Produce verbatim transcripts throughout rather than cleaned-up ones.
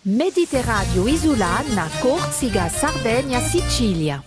Mediterraneo isolana, Corsica, Sardegna, Sicilia.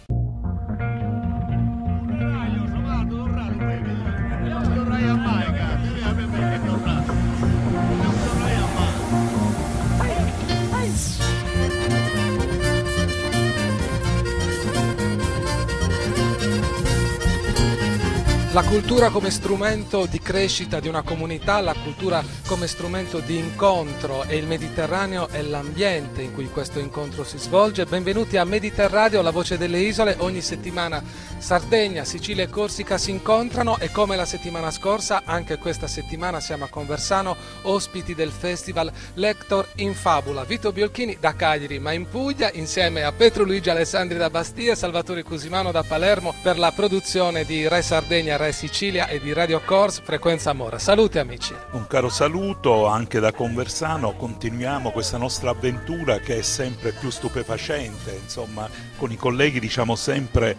La cultura come strumento di crescita di una comunità, la cultura come strumento di incontro, e il Mediterraneo è l'ambiente in cui questo incontro si svolge. Benvenuti a Mediterraneo, la voce delle isole. Ogni settimana Sardegna, Sicilia e Corsica si incontrano e come la settimana scorsa, anche questa settimana siamo a Conversano, ospiti del festival Lector in Fabula. Vito Biolchini da Cagliari, ma in Puglia, insieme a Pietro Luigi Alessandri da Bastia e Salvatore Cusimano da Palermo per la produzione di Re Sardegna, Re Sicilia e di Radio Cors Frequenza Amore. Saluti amici. Un caro saluto anche da Conversano. Continuiamo questa nostra avventura che è sempre più stupefacente. Insomma, con i colleghi diciamo sempre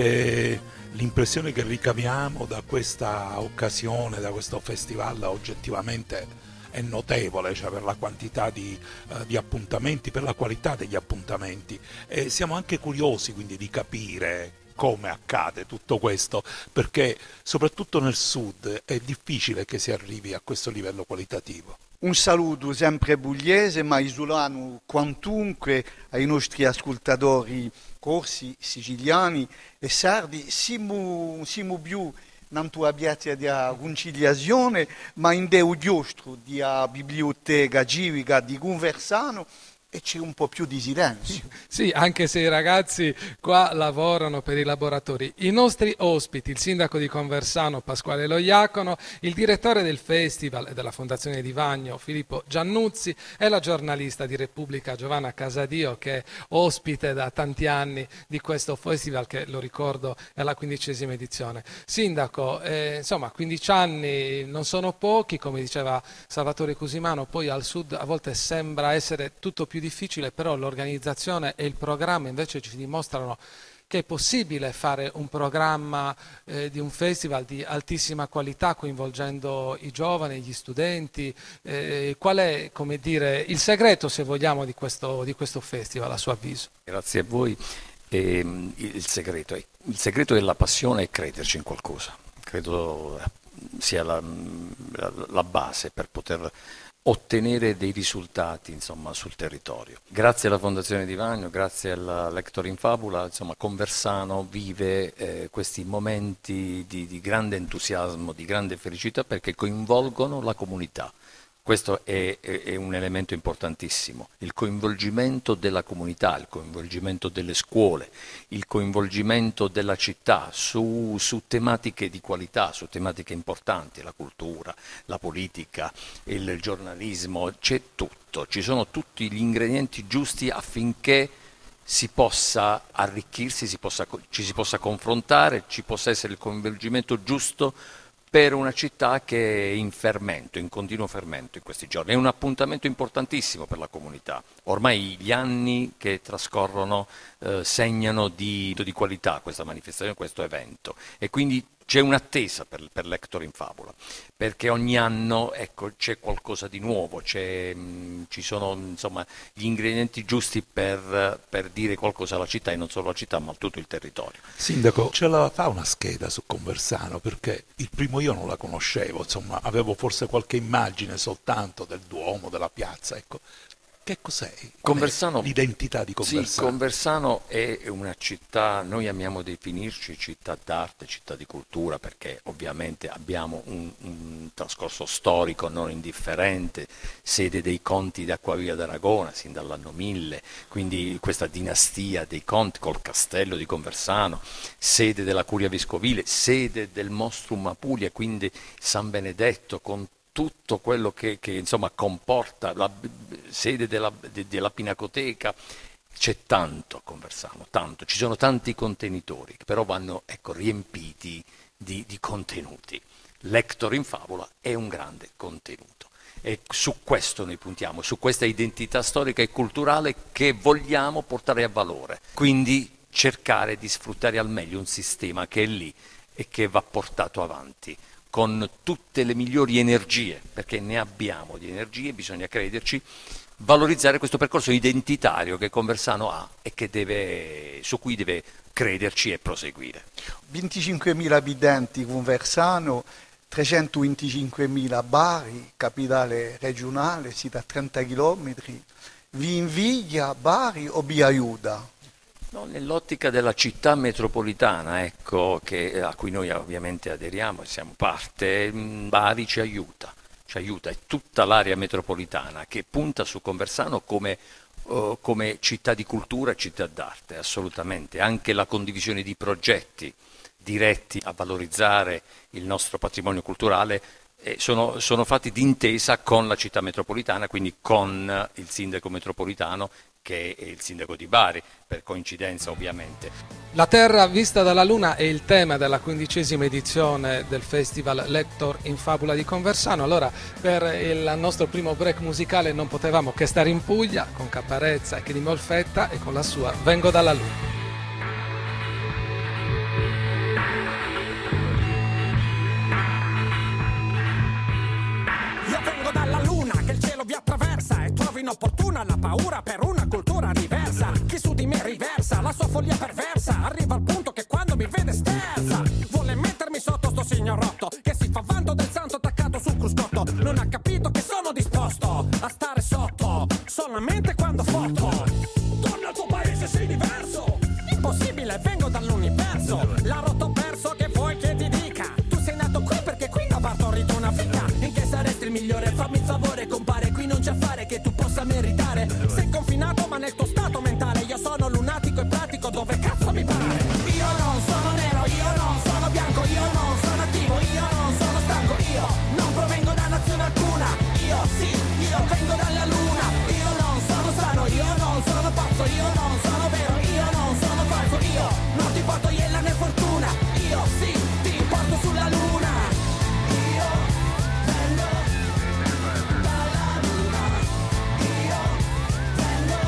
che l'impressione che ricaviamo da questa occasione, da questo festival, oggettivamente è notevole, cioè per la quantità di, uh, di appuntamenti, per la qualità degli appuntamenti, e siamo anche curiosi quindi di capire come accade tutto questo, perché soprattutto nel sud è difficile che si arrivi a questo livello qualitativo. Un saluto sempre pugliese ma isolano quantunque ai nostri ascoltatori corsi, siciliani e sardi. Siamo, siamo più in tua piazza di conciliazione, ma in deu giostro di biblioteca civica di Conversano, e c'è un po' più di silenzio. Sì, anche se i ragazzi qua lavorano per i laboratori. I nostri ospiti, il sindaco di Conversano Pasquale Loiacono, il direttore del festival e della Fondazione di Vagno Filippo Giannuzzi e la giornalista di Repubblica Giovanna Casadio, che è ospite da tanti anni di questo festival che, lo ricordo, è alla quindicesima edizione. Sindaco, eh, insomma, quindici anni non sono pochi, come diceva Salvatore Cusimano, poi al sud a volte sembra essere tutto più difficile, però l'organizzazione e il programma invece ci dimostrano che è possibile fare un programma eh, di un festival di altissima qualità coinvolgendo i giovani, gli studenti. Eh, qual è, come dire, il segreto, se vogliamo, di questo, di questo festival, a suo avviso? Grazie a voi. E, il, segreto è, il segreto della passione è crederci in qualcosa. Credo sia la, la, la base per poter ottenere dei risultati, insomma, sul territorio. Grazie alla Fondazione di Vagno, grazie alla Lector in Fabula, insomma, Conversano vive eh, questi momenti di, di grande entusiasmo, di grande felicità, perché coinvolgono la comunità. Questo è, è, è un elemento importantissimo, il coinvolgimento della comunità, il coinvolgimento delle scuole, il coinvolgimento della città su, su tematiche di qualità, su tematiche importanti, la cultura, la politica, il giornalismo, c'è tutto, ci sono tutti gli ingredienti giusti affinché si possa arricchirsi, si possa, ci si possa confrontare, ci possa essere il coinvolgimento giusto per una città che è in fermento, in continuo fermento in questi giorni. È un appuntamento importantissimo per la comunità. Ormai gli anni che trascorrono eh, segnano di, di qualità questa manifestazione, questo evento, e quindi c'è un'attesa per, per Lector in Fabula, perché ogni anno, ecco, c'è qualcosa di nuovo, c'è, mh, ci sono, insomma, gli ingredienti giusti per, per dire qualcosa alla città, e non solo alla città ma a tutto il territorio. Sindaco, ce la fa una scheda su Conversano? Perché il primo io non la conoscevo, insomma, avevo forse qualche immagine soltanto del Duomo, della piazza, ecco. Che cos'è? Conversano, l'identità di Conversano? Sì, Conversano è una città, noi amiamo definirci città d'arte, città di cultura, perché ovviamente abbiamo un, un trascorso storico non indifferente, sede dei conti d'Acquavia d'Aragona sin dall'anno mille, quindi questa dinastia dei conti col castello di Conversano, sede della Curia Vescovile, sede del Nostrum Apulia, quindi San Benedetto, con tutto quello che, che insomma comporta la sede della, de, della Pinacoteca. C'è tanto a Conversano, tanto, ci sono tanti contenitori che però vanno, ecco, riempiti di, di contenuti. Lector in Fabula è un grande contenuto e su questo noi puntiamo, su questa identità storica e culturale che vogliamo portare a valore, quindi cercare di sfruttare al meglio un sistema che è lì e che va portato avanti con tutte le migliori energie, perché ne abbiamo di energie, bisogna crederci, valorizzare questo percorso identitario che Conversano ha e che deve, su cui deve crederci e proseguire. venticinquemila abitanti Conversano, trecentoventicinquemila Bari, capitale regionale, siete a trenta chilometri. Vi invidia Bari o vi aiuta? No, nell'ottica della città metropolitana, ecco, che, a cui noi ovviamente aderiamo e siamo parte, Bari ci aiuta, ci aiuta, è tutta l'area metropolitana che punta su Conversano come, uh, come città di cultura e città d'arte, assolutamente, anche la condivisione di progetti diretti a valorizzare il nostro patrimonio culturale eh, sono, sono fatti d'intesa con la città metropolitana, quindi con il sindaco metropolitano che è il sindaco di Bari, per coincidenza ovviamente. La Terra vista dalla Luna è il tema della quindicesima edizione del Festival Lector in Fabula di Conversano. Allora, per il nostro primo break musicale non potevamo che stare in Puglia con Caparezza e Chini Molfetta e con la sua Vengo dalla Luna. Vi attraversa e trovo inopportuna la paura per una cultura diversa. Chi su di me riversa la sua follia perversa, arriva al punto che quando mi vede sterza. Vuole mettermi sotto sto signorotto che si fa vanto del santo attaccato sul cruscotto. Non ha capito che sono disposto a stare sotto solamente quando foto. Torna al tuo paese, sei diverso. Impossibile, vengo dall'universo. La rotto perso, che vuoi che ti dica? Tu sei nato qui perché qui ho partorito una figa. In che saresti il migliore? Fammi il favore, compare. Non c'è affare che tu possa meritare. Sei confinato ma nel tuo stato mentale. Io sono lunatico e pratico dove cazzo mi pare. Io non sono nero, io non sono bianco, io non sono attivo, io non sono stanco. Io non provengo da nazione alcuna. Io sì, io vengo dalla luna. Io non sono sano, io non sono pazzo, io non sono vero, io non sono falso. Io non ti porto iella né fortuna. Io sì, ti porto sulla luna. Io vengo dalla luna. Io vengo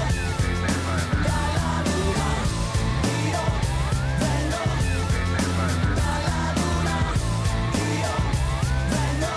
dalla luna. Io vengo dalla luna. Io vengo,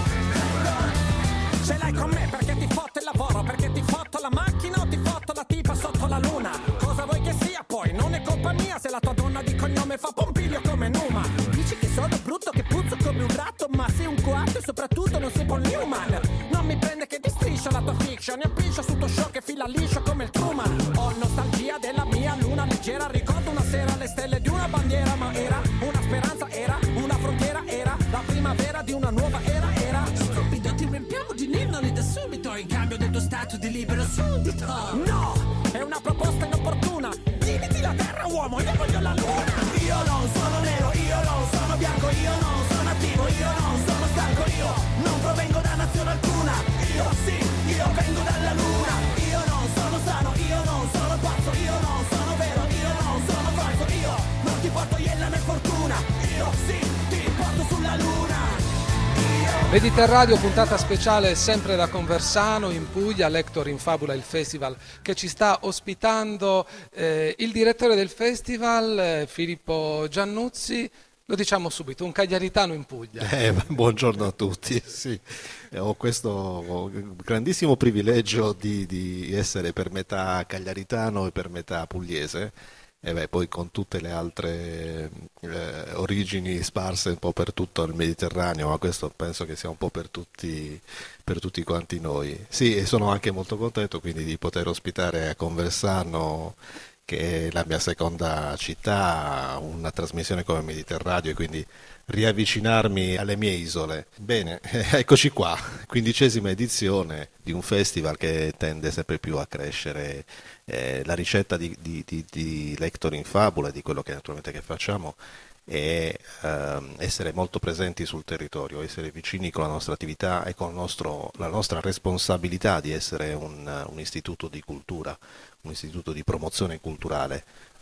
vengo. Ce l'hai con me perché ti fotto il lavoro, perché ti fotto la macchina o ti fotto la tipa sotto la luna. Cosa vuoi che sia poi? Non è colpa mia se la tua donna di cognome fa Pompilio come Numa. Dici che sono brutto, che puzzo come un ratto, ma sei un coatto e soprattutto non sei Paul Newman. Non mi prende che ti striscio la tua fiction, ne appiccio su tuo show che fila liscio come il Truman. Ho nostalgia della mia luna leggera, ricordo una sera le stelle di una bandiera, ma era una speranza, era una frontiera, era la primavera di una nuova era, era. Stupido, ti riempiamo di ninnoli da subito, in cambio del tuo stato di libero suddito. No, è una proposta inopportuna, dividi la terra uomo, io voglio la luna. Io non sono nero, io non sono bianco, io non sono attivo, io non sono stanco, io non provengo da nazione alcuna. Io sì, io vengo dalla luna. Io non sono sano, io non sono pazzo, io non sono vero, io non sono falso. Io non ti porto iella né fortuna. Io sì, ti porto sulla luna. Mediterraneo, puntata speciale sempre da Conversano in Puglia, Lector in Fabula, il festival che ci sta ospitando eh, il direttore del festival, eh, Filippo Giannuzzi. Lo diciamo subito, un cagliaritano in Puglia. Eh, buongiorno a tutti, sì. Ho questo grandissimo privilegio di, di essere per metà cagliaritano e per metà pugliese. E beh, poi con tutte le altre eh, origini sparse un po' per tutto il Mediterraneo, ma questo penso che sia un po' per tutti, per tutti quanti noi. Sì, e sono anche molto contento quindi di poter ospitare a Conversano, che è la mia seconda città, una trasmissione come Mediterraneo, e quindi riavvicinarmi alle mie isole. Bene, eccoci qua, quindicesima edizione di un festival che tende sempre più a crescere. Eh, la ricetta di, di, di, di Lector in Fabula, di quello che naturalmente che facciamo, è ehm, essere molto presenti sul territorio, essere vicini con la nostra attività e con il nostro, la nostra responsabilità di essere un, un istituto di cultura, un istituto di promozione culturale,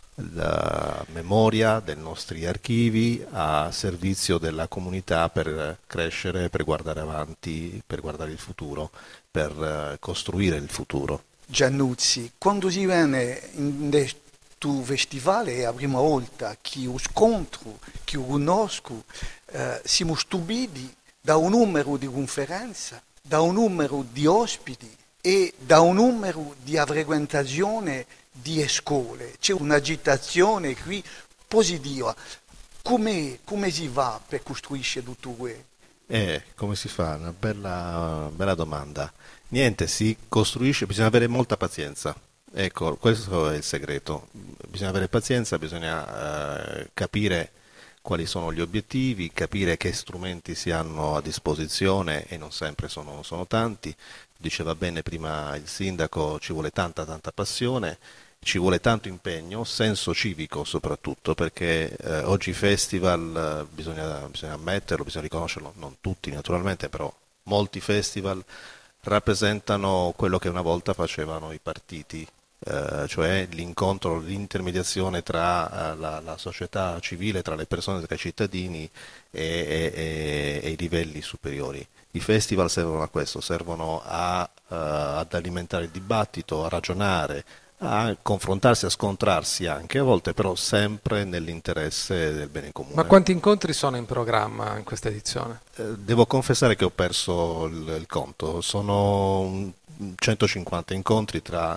la memoria dei nostri archivi a servizio della comunità per crescere, per guardare avanti, per guardare il futuro, per costruire il futuro. Giannuzzi, quando si viene in questo festival è la prima volta che io scontro, che io conosco, eh, siamo stupiti da un numero di conferenze, da un numero di ospiti e da un numero di frequentazione di scuole. C'è un'agitazione qui positiva. Come, come si va per costruire tutto questo? Eh, come si fa? Una bella, bella domanda. Niente, si costruisce, bisogna avere molta pazienza. Ecco, questo è il segreto. Bisogna avere pazienza, bisogna eh, capire quali sono gli obiettivi, capire che strumenti si hanno a disposizione e non sempre sono, sono tanti. Diceva bene prima il sindaco, ci vuole tanta tanta passione, ci vuole tanto impegno, senso civico soprattutto, perché eh, oggi i festival, eh, bisogna, bisogna ammetterlo, bisogna riconoscerlo, non tutti naturalmente, però molti festival rappresentano quello che una volta facevano i partiti, eh, cioè l'incontro, l'intermediazione tra eh, la, la società civile, tra le persone, tra i cittadini e, e, e i livelli superiori. I festival servono a questo, servono a, uh, ad alimentare il dibattito, a ragionare, a confrontarsi, a scontrarsi anche, a volte però sempre nell'interesse del bene comune. Ma quanti incontri sono in programma in questa edizione? Eh, devo confessare che ho perso il, il conto, sono centocinquanta incontri tra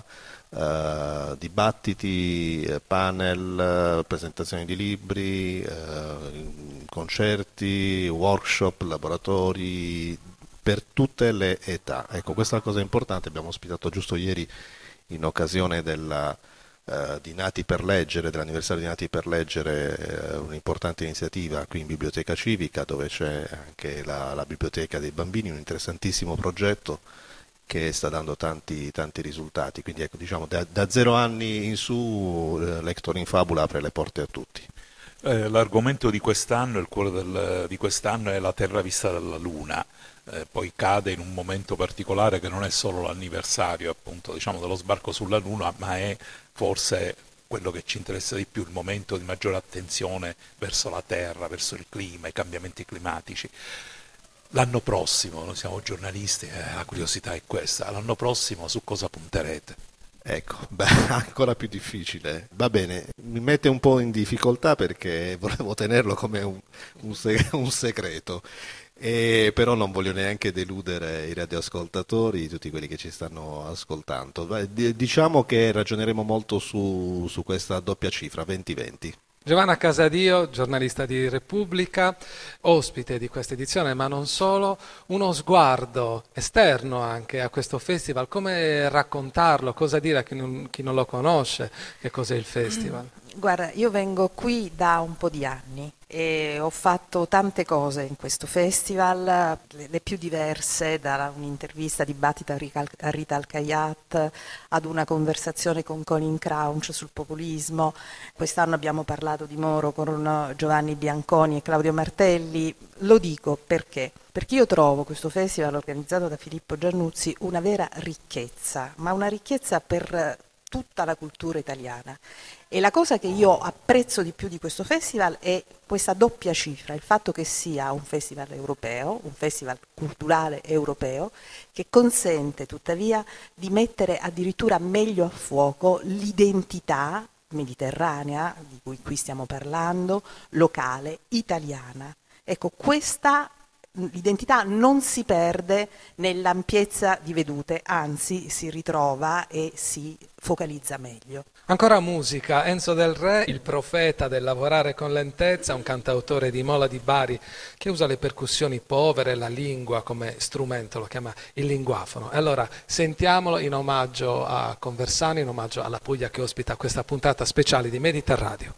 Uh, dibattiti, panel, presentazioni di libri, uh, concerti, workshop, laboratori per tutte le età. Ecco, questa è una cosa importante, abbiamo ospitato giusto ieri in occasione della, uh, di Nati per Leggere, dell'anniversario di Nati per Leggere, uh, un'importante iniziativa qui in Biblioteca Civica dove c'è anche la, la Biblioteca dei Bambini, un interessantissimo progetto che sta dando tanti, tanti risultati, quindi ecco, diciamo, da, da zero anni in su eh, Lector in Fabula apre le porte a tutti. Eh, l'argomento di quest'anno, il cuore del, di quest'anno è la Terra vista dalla Luna, eh, poi cade in un momento particolare che non è solo l'anniversario appunto diciamo dello sbarco sulla Luna, ma è forse quello che ci interessa di più, il momento di maggiore attenzione verso la Terra, verso il clima, i cambiamenti climatici. L'anno prossimo, noi siamo giornalisti, eh, la curiosità è questa, l'anno prossimo su cosa punterete? Ecco, beh, ancora più difficile. Va bene, mi mette un po' in difficoltà perché volevo tenerlo come un, un, seg- un segreto, e però non voglio neanche deludere i radioascoltatori, tutti quelli che ci stanno ascoltando. Beh, d- diciamo che ragioneremo molto su, su questa doppia cifra, venti venti. Giovanna Casadio, giornalista di Repubblica, ospite di questa edizione, ma non solo, uno sguardo esterno anche a questo festival, come raccontarlo, cosa dire a chi non, chi non lo conosce, che cos'è il festival? Guarda, io vengo qui da un po' di anni e ho fatto tante cose in questo festival, le, le più diverse, da un'intervista dibattito a Rita Al-Kayat ad una conversazione con Colin Crouch sul populismo. Quest'anno abbiamo parlato di Moro con Giovanni Bianconi e Claudio Martelli. Lo dico perché? Perché io trovo questo festival organizzato da Filippo Giannuzzi una vera ricchezza, ma una ricchezza per tutta la cultura italiana. E la cosa che io apprezzo di più di questo festival è questa doppia cifra, il fatto che sia un festival europeo, un festival culturale europeo, che consente tuttavia di mettere addirittura meglio a fuoco l'identità mediterranea, di cui qui stiamo parlando, locale, italiana. Ecco, questa l'identità non si perde nell'ampiezza di vedute, anzi si ritrova e si focalizza meglio. Ancora musica, Enzo Del Re, il profeta del lavorare con lentezza, un cantautore di Mola di Bari che usa le percussioni povere, la lingua come strumento, lo chiama il linguafono. E allora sentiamolo in omaggio a Conversano, in omaggio alla Puglia che ospita questa puntata speciale di Mediterradio.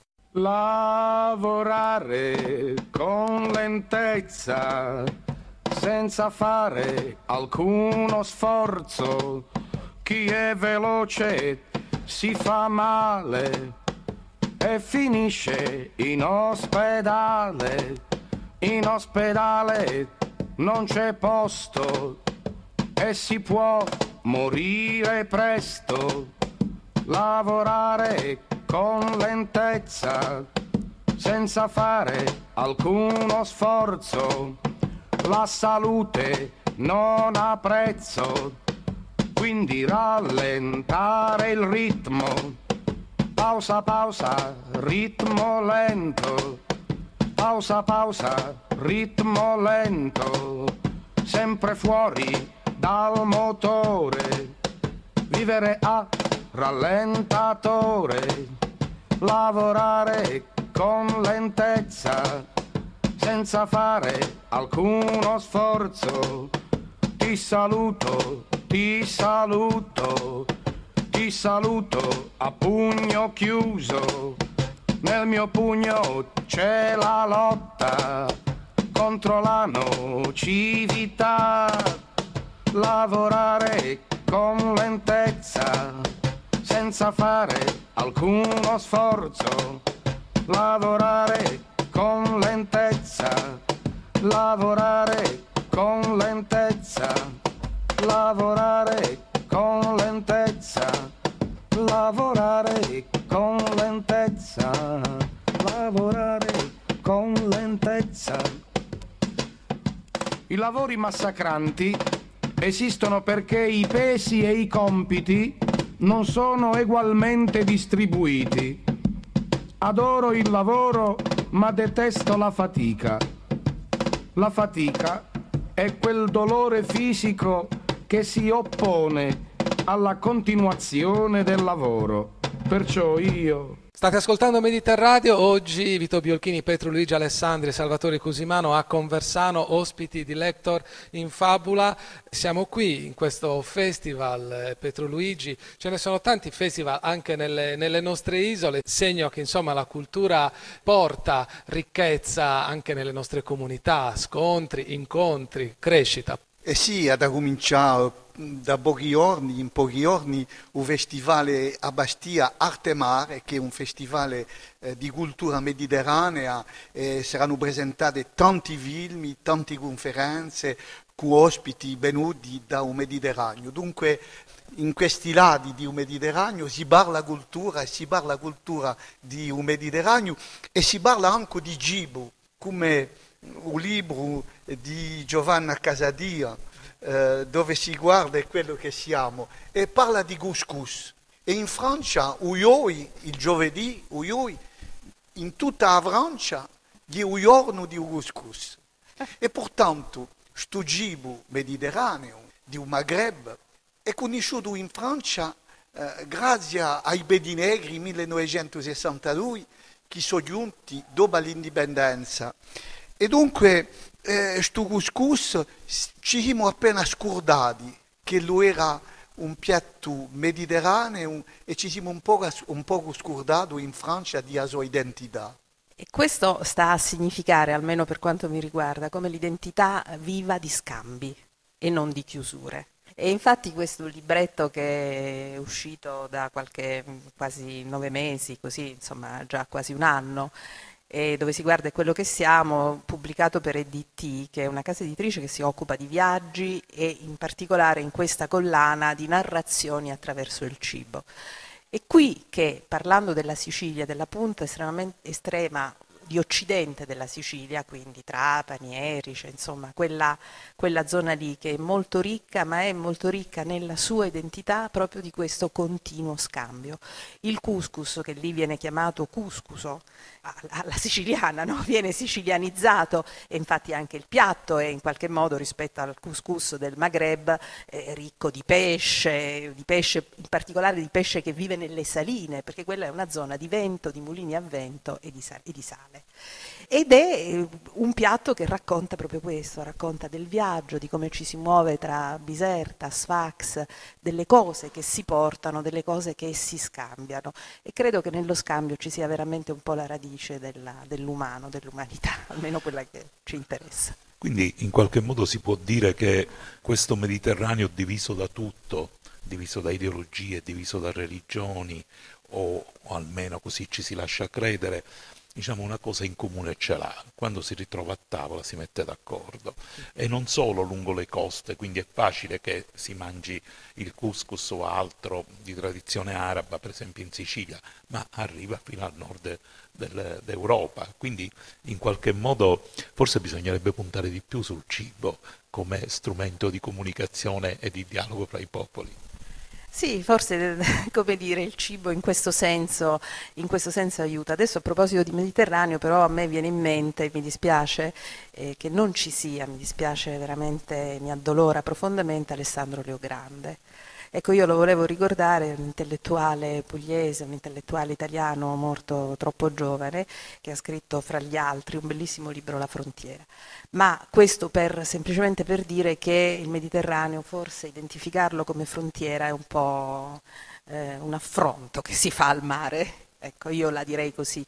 Lavorare con lentezza, senza fare alcuno sforzo. Chi è veloce si fa male e finisce in ospedale. In ospedale non c'è posto e si può morire presto. Lavorare con lentezza, senza fare alcuno sforzo. La salute non ha prezzo, quindi rallentare il ritmo. Pausa, pausa, ritmo lento. Pausa, pausa, ritmo lento. Sempre fuori dal motore. vivere a rallentatore, lavorare con lentezza, senza fare alcuno sforzo. Ti saluto, ti saluto, ti saluto a pugno chiuso. Nel mio pugno c'è la lotta contro la nocività. Lavorare con lentezza, senza fare alcuno sforzo. Lavorare con lentezza, lavorare con lentezza, lavorare con lentezza, lavorare con lentezza, lavorare con lentezza. I lavori massacranti esistono perché i pesi e i compiti non sono egualmente distribuiti. Adoro il lavoro, ma detesto la fatica. La fatica è quel dolore fisico che si oppone alla continuazione del lavoro. Perciò io... State ascoltando Mediterraneo, oggi Vito Biolchini, Pietro Luigi Alessandri e Salvatore Cusimano a Conversano, ospiti di Lector in Fabula. Siamo qui in questo festival, Pietro Luigi, ce ne sono tanti festival anche nelle, nelle nostre isole, segno che insomma la cultura porta ricchezza anche nelle nostre comunità, scontri, incontri, crescita. Eh sì, ha cominciato da pochi giorni, in pochi giorni, un festival a Bastia Arte Mare, che è un festival eh, di cultura mediterranea, eh, saranno presentati tanti film, tante conferenze con ospiti venuti da un Mediterraneo. Dunque in questi lati di un Mediterraneo si parla cultura, si parla cultura di un Mediterraneo e si parla anche di cibo, come un libro di Giovanna Casadia, eh, dove si guarda quello che siamo, e parla di couscous. E in Francia, Uyoi, il giovedì, Uyoi, in tutta la Francia, è un giorno di couscous. E pertanto, questo cibo mediterraneo, di un Maghreb, è conosciuto in Francia eh, grazie ai Bedi Negri nel millenovecentosessantadue, che sono giunti dopo l'indipendenza. E dunque, questo eh, couscous ci siamo appena scordati che lo era un piatto mediterraneo e ci siamo un po', un po' scordati in Francia di sua identità. E questo sta a significare, almeno per quanto mi riguarda, come l'identità viva di scambi e non di chiusure. E infatti questo libretto che è uscito da qualche quasi nove mesi, così insomma già quasi un anno, e dove si guarda quello che siamo, pubblicato per E D T, che è una casa editrice che si occupa di viaggi e in particolare in questa collana di narrazioni attraverso il cibo. E qui che, parlando della Sicilia, della punta estremamente estrema di occidente della Sicilia, quindi Trapani, Erice, insomma quella, quella zona lì che è molto ricca, ma è molto ricca nella sua identità proprio di questo continuo scambio. Il couscous, che lì viene chiamato cuscuso, alla siciliana, no? Viene sicilianizzato, e infatti anche il piatto è in qualche modo, rispetto al couscous del Maghreb, eh, ricco di pesce, di pesce, in particolare di pesce che vive nelle saline, perché quella è una zona di vento, di mulini a vento e di, e di sale. Ed è un piatto che racconta proprio questo, racconta del viaggio, di come ci si muove tra Biserta, Sfax, delle cose che si portano, delle cose che si scambiano, e credo che nello scambio ci sia veramente un po' la radice della, dell'umano, dell'umanità, almeno quella che ci interessa. Quindi in qualche modo si può dire che questo Mediterraneo diviso da tutto, diviso da ideologie, diviso da religioni, o, o almeno così ci si lascia credere, diciamo una cosa in comune ce l'ha, quando si ritrova a tavola si mette d'accordo, e non solo lungo le coste, quindi è facile che si mangi il couscous o altro di tradizione araba, per esempio in Sicilia, ma arriva fino al nord del, d'Europa, quindi in qualche modo forse bisognerebbe puntare di più sul cibo come strumento di comunicazione e di dialogo fra i popoli. Sì, forse, come dire, il cibo in questo senso, in questo senso aiuta. Adesso a proposito di Mediterraneo, però a me viene in mente, mi dispiace eh, che non ci sia, mi dispiace veramente, mi addolora profondamente Alessandro Leogrande, Ecco, io lo volevo ricordare, un intellettuale pugliese, un intellettuale italiano morto troppo giovane, che ha scritto fra gli altri un bellissimo libro, La frontiera. Ma questo per, semplicemente per dire che il Mediterraneo, forse identificarlo come frontiera è un po' eh, un affronto che si fa al mare, ecco, io la direi così.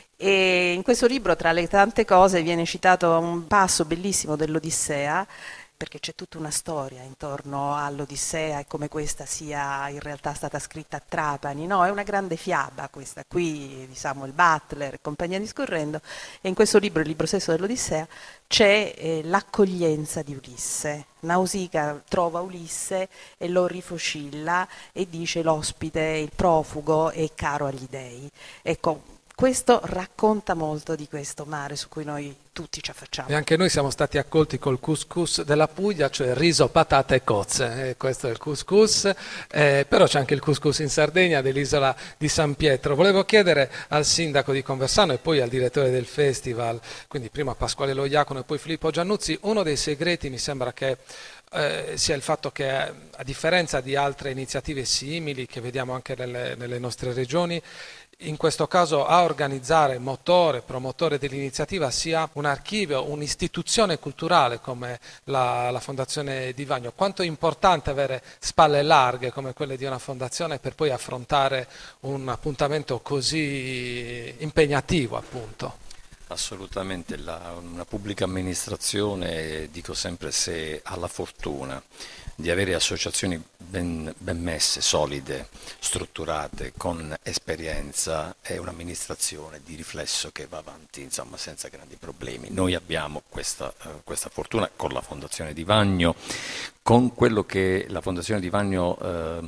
E in questo libro, tra le tante cose, viene citato un passo bellissimo dell'Odissea, perché c'è tutta una storia intorno all'Odissea e come questa sia in realtà stata scritta a Trapani, no? È una grande fiaba questa qui di Samuel Butler e compagnia discorrendo, e in questo libro, il libro stesso dell'Odissea, c'è eh, l'accoglienza di Ulisse. Nausicaa trova Ulisse e lo rifocilla e dice: l'ospite, il profugo è caro agli dei. Ecco, questo racconta molto di questo mare su cui noi tutti ci affacciamo. E anche noi siamo stati accolti col couscous della Puglia, cioè riso, patata e cozze. Eh, questo è il couscous, eh, però c'è anche il couscous in Sardegna dell'isola di San Pietro. Volevo chiedere al sindaco di Conversano e poi al direttore del festival, quindi prima Pasquale Loiacono e poi Filippo Giannuzzi, uno dei segreti mi sembra che Eh, sia il fatto che, a differenza di altre iniziative simili che vediamo anche nelle, nelle nostre regioni, in questo caso a organizzare, motore, promotore dell'iniziativa sia un archivio, un'istituzione culturale come la, la Fondazione Di Vagno. Quanto è importante avere spalle larghe come quelle di una fondazione per poi affrontare un appuntamento così impegnativo, appunto. Assolutamente, la, una pubblica amministrazione, dico sempre, se ha la fortuna di avere associazioni ben, ben messe, solide, strutturate, con esperienza, è un'amministrazione di riflesso che va avanti, insomma, senza grandi problemi. Noi abbiamo questa, uh, questa fortuna con la Fondazione Di Vagno, con quello che la Fondazione Di Vagno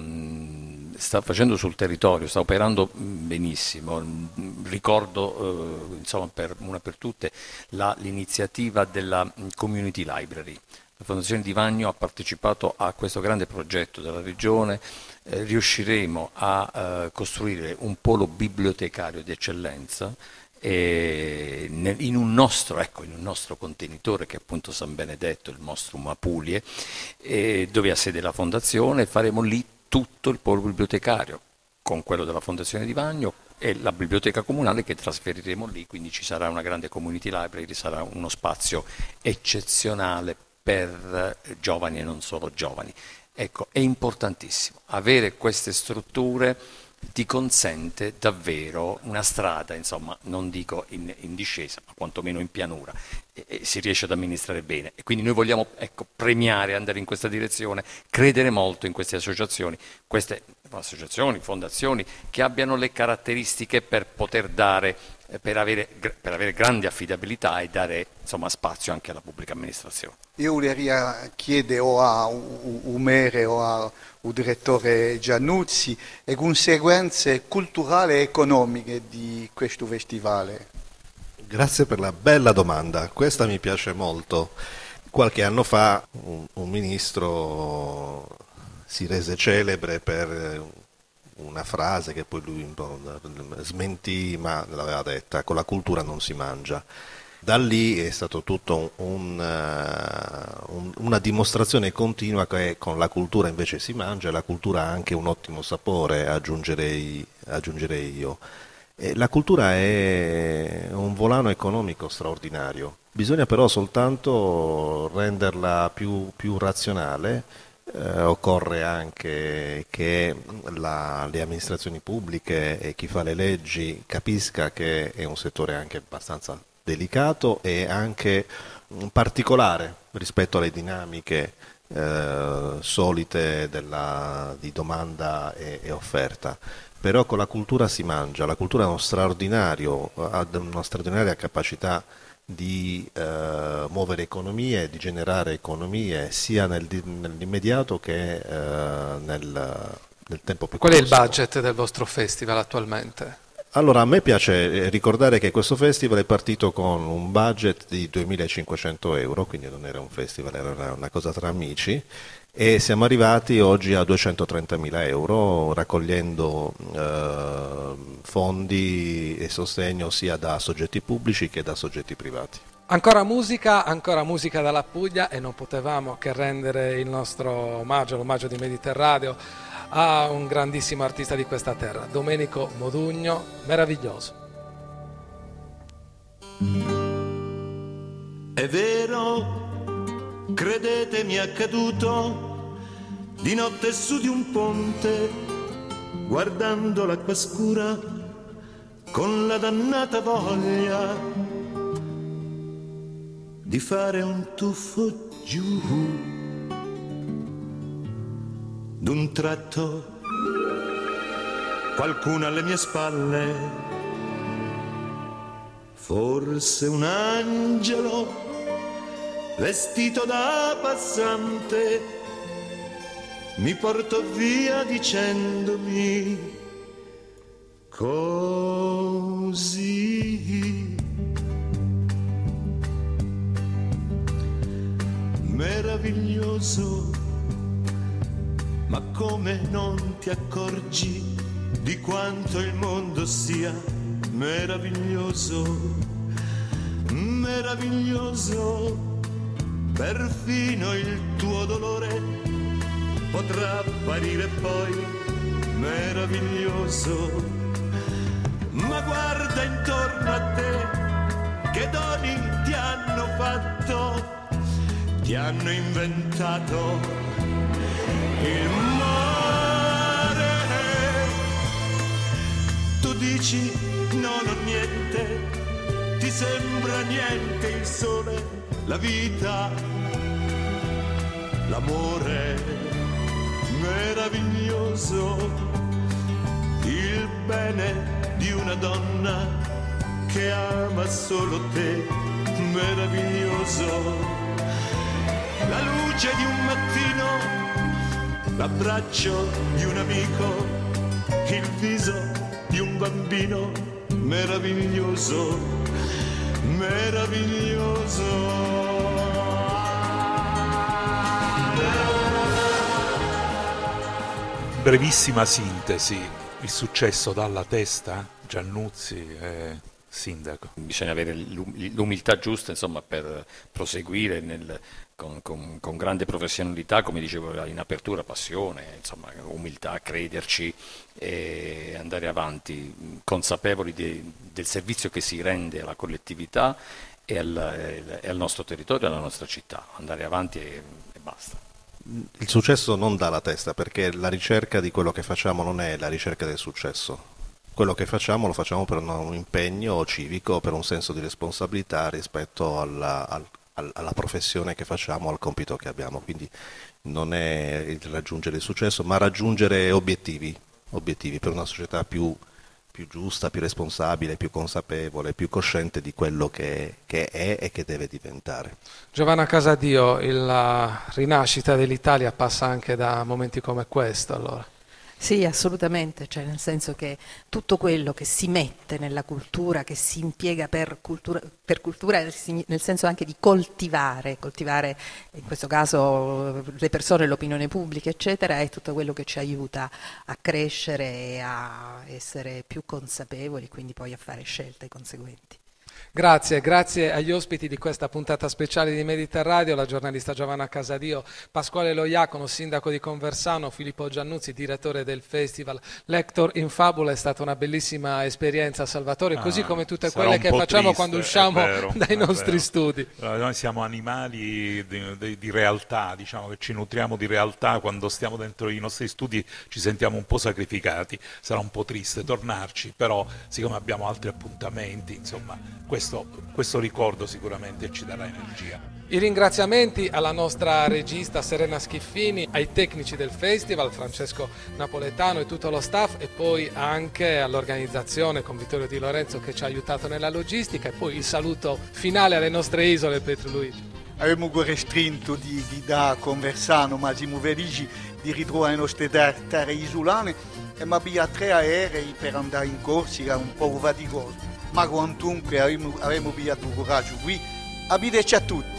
ehm, sta facendo sul territorio, sta operando benissimo. Ricordo, eh, insomma, per una per tutte, la, l'iniziativa della Community Library. La Fondazione Di Vagno ha partecipato a questo grande progetto della Regione, eh, riusciremo a eh, costruire un polo bibliotecario di eccellenza e nel, in, un nostro, ecco, in un nostro contenitore che è appunto San Benedetto, il Mostrum Apulie, eh, dove ha sede la Fondazione, faremo lì tutto il polo bibliotecario con quello della Fondazione Di Vagno e la biblioteca comunale che trasferiremo lì, quindi ci sarà una grande community library, sarà uno spazio eccezionale per giovani e non solo giovani. Ecco, è importantissimo avere queste strutture, ti consente davvero una strada, insomma, non dico in, in discesa, ma quantomeno in pianura, e, e si riesce ad amministrare bene. E quindi noi vogliamo, ecco, premiare, andare in questa direzione, credere molto in queste associazioni, queste associazioni, fondazioni che abbiano le caratteristiche per poter dare, eh, per avere, per avere grande affidabilità e dare, insomma, spazio anche alla pubblica amministrazione. Io volevo chiedere o a Umere o a il direttore Giannuzzi le conseguenze culturali e economiche di questo festival. Grazie per la bella domanda, questa mi piace molto. Qualche anno fa un, un ministro si rese celebre per una frase che poi lui un po' smentì, ma l'aveva detta: con la cultura non si mangia. Da lì è stato tutto un, un, una dimostrazione continua che con la cultura invece si mangia, e la cultura ha anche un ottimo sapore, aggiungerei, aggiungerei io. E la cultura è un volano economico straordinario, bisogna però soltanto renderla più, più razionale. Eh, occorre anche che la, le amministrazioni pubbliche e chi fa le leggi capisca che è un settore anche abbastanza delicato e anche particolare rispetto alle dinamiche eh, solite della, di domanda e, e offerta. Però con la cultura si mangia, la cultura ha uno straordinario, ha una straordinaria capacità di eh, muovere economie, di generare economie sia nel, nell'immediato che eh, nel, nel tempo più Qual prossimo. è il budget del vostro festival attualmente? Allora, a me piace ricordare che questo festival è partito con un budget di duemilacinquecento euro, quindi non era un festival, era una cosa tra amici, e siamo arrivati oggi a duecentotrentamila euro, raccogliendo eh, fondi e sostegno sia da soggetti pubblici che da soggetti privati. Ancora musica, ancora musica dalla Puglia e non potevamo che rendere il nostro omaggio, l'omaggio di Mediterraneo a un grandissimo artista di questa terra, Domenico Modugno, Meraviglioso. È vero, credetemi è accaduto, di notte su di un ponte, guardando l'acqua scura, con la dannata voglia di fare un tuffo giù. D'un tratto qualcuno alle mie spalle, forse un angelo vestito da passante, mi portò via dicendomi così. Meraviglioso, ma come non ti accorgi di quanto il mondo sia meraviglioso, meraviglioso, perfino il tuo dolore potrà apparire poi meraviglioso, ma guarda intorno a te, che doni ti hanno fatto, ti hanno inventato il mare. Tu dici no, non niente, ti sembra niente il sole, la vita, l'amore meraviglioso, il bene di una donna che ama solo te, meraviglioso. La luce di un mattino, l'abbraccio di un amico, il viso di un bambino, meraviglioso, meraviglioso. Brevissima sintesi, il successo dalla testa, Giannuzzi e Sindaco. Bisogna avere l'umiltà giusta, insomma, per proseguire nel, con, con, con grande professionalità, come dicevo in apertura, passione, insomma, umiltà, crederci e andare avanti, consapevoli de, del servizio che si rende alla collettività e al, e al nostro territorio, alla nostra città. Andare avanti e, e basta. Il successo non dà la testa, perché la ricerca di quello che facciamo non è la ricerca del successo. Quello che facciamo lo facciamo per un impegno civico, per un senso di responsabilità rispetto alla, al, alla professione che facciamo, al compito che abbiamo. Quindi non è il raggiungere il successo, ma raggiungere obiettivi, obiettivi per una società più, più giusta, più responsabile, più consapevole, più cosciente di quello che, che è e che deve diventare. Giovanna Casadio, la rinascita dell'Italia passa anche da momenti come questo, allora? Sì, assolutamente, cioè nel senso che tutto quello che si mette nella cultura, che si impiega per cultura, per cultura nel senso anche di coltivare, coltivare in questo caso le persone, l'opinione pubblica, eccetera, è tutto quello che ci aiuta a crescere e a essere più consapevoli, quindi poi a fare scelte conseguenti. Grazie, grazie agli ospiti di questa puntata speciale di Mediterraneo, la giornalista Giovanna Casadio, Pasquale Loiacono, sindaco di Conversano, Filippo Giannuzzi, direttore del festival Lector in Fabula. È stata una bellissima esperienza, Salvatore, ah, così come tutte quelle che facciamo triste, quando usciamo vero, dai nostri vero. studi. Noi siamo animali di, di, di realtà, diciamo che ci nutriamo di realtà, quando stiamo dentro i nostri studi ci sentiamo un po' sacrificati, sarà un po' triste tornarci, però siccome abbiamo altri appuntamenti, insomma, Questo, questo ricordo sicuramente ci darà energia. I ringraziamenti alla nostra regista Serena Schiffini, ai tecnici del festival, Francesco Napoletano e tutto lo staff, e poi anche all'organizzazione con Vittorio Di Lorenzo che ci ha aiutato nella logistica, e poi il saluto finale alle nostre isole, Pietro Luigi. Abbiamo restrinto di, di da Conversano, ma siamo felici di ritrovare le nostre terre isolane, e ma abbiamo tre aerei per andare in Corsica, un po' faticoso. Ma quantunque avremo, avremo pigliato coraggio qui, abiteci a tutti.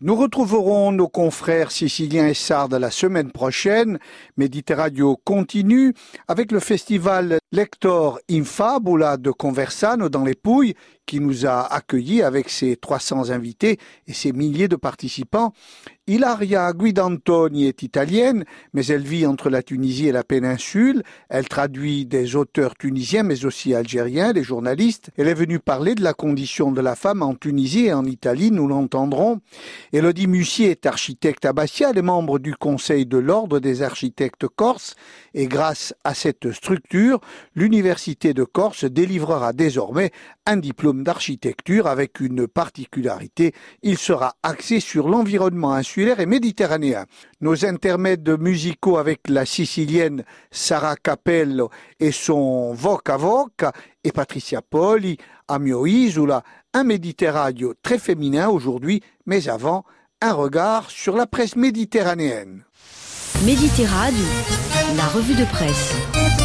Nous retrouverons nos confrères siciliens et sardes la semaine prochaine. Mediterradio continue avec le festival Lector in Fabula de Conversano dans les Pouilles qui nous a accueillis avec ses trois cents invités et ses milliers de participants. Ilaria Guidantoni est italienne, mais elle vit entre la Tunisie et la péninsule. Elle traduit des auteurs tunisiens, mais aussi algériens, des journalistes. Elle est venue parler de la condition de la femme en Tunisie et en Italie, nous l'entendrons. Élodie Mussier est architecte abbatiale et membre du Conseil de l'Ordre des architectes corses. Et grâce à cette structure, l'Université de Corse délivrera désormais un diplôme d'architecture avec une particularité. Il sera axé sur l'environnement insulaire et méditerranéen. Nos intermèdes musicaux avec la sicilienne Sara Capello et son Voca Voca et Patricia Poli, A Mio Isula, un Mediterradio très féminin aujourd'hui, mais avant, un regard sur la presse méditerranéenne. Mediterradio, la revue de presse.